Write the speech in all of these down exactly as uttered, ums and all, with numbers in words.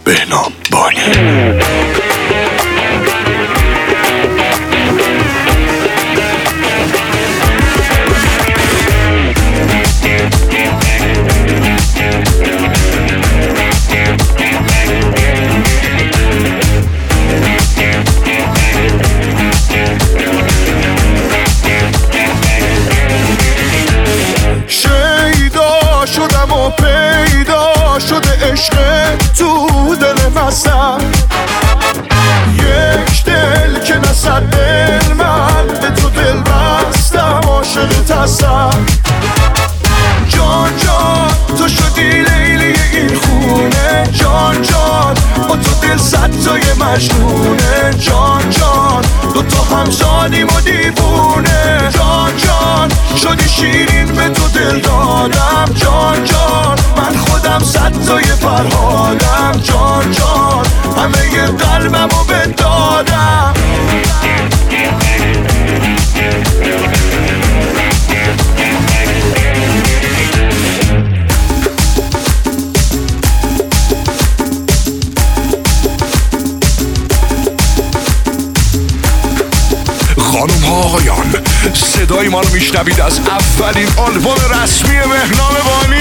بهنام بانی. شیدا شدم و پیدا شده عشق تو دل مستم، یک دل که نصد دل من به تو دل بستم، عاشقت هستم. جان جان تو شدی لیلی این خونه، جان جان با تو دل صد تای مجنونه، جان جان دو تا همزادیم و دیوونه، جان جان شدی شیرین به تو دل دادم، جان جان من خودم صد تای فرهادم، جان جان همه ی قلبم رو به دادم. خانم ها آقایان، صدای ما رو میشنوید از اولین آلبوم رسمی بهنام بانی.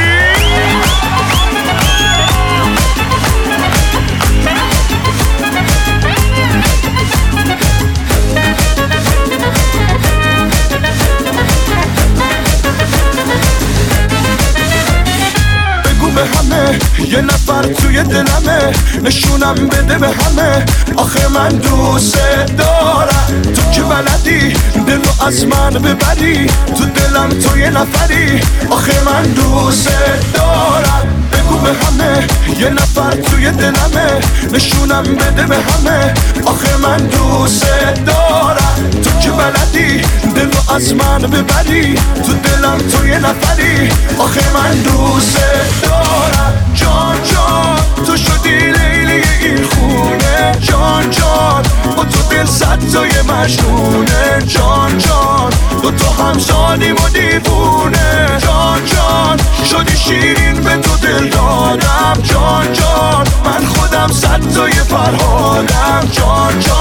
به همه یه نفر توی دلمه، نشونم بده به همه، آخه من دوست دارم. تو که بلدی دلو از من ببری، تو دلم تو یه نفری، آخه من دوست دارم. بگو به همه یه نفر توی دلمه، نشونم بده به همه، آخه من دوست دارم. تو که بلدی دلو از من ببری، تو دلم تو یه نفری، آخه من دوست دارم. جان جان تو شدی لیلی این خونه، جان جان با تو دل صد تای مجنونه، جان جان دو تا همزادیم و دیوونه، جان جان شدی شیرین به تو دل دادم، جان جان من خودم صد تای فرهادم، جان جان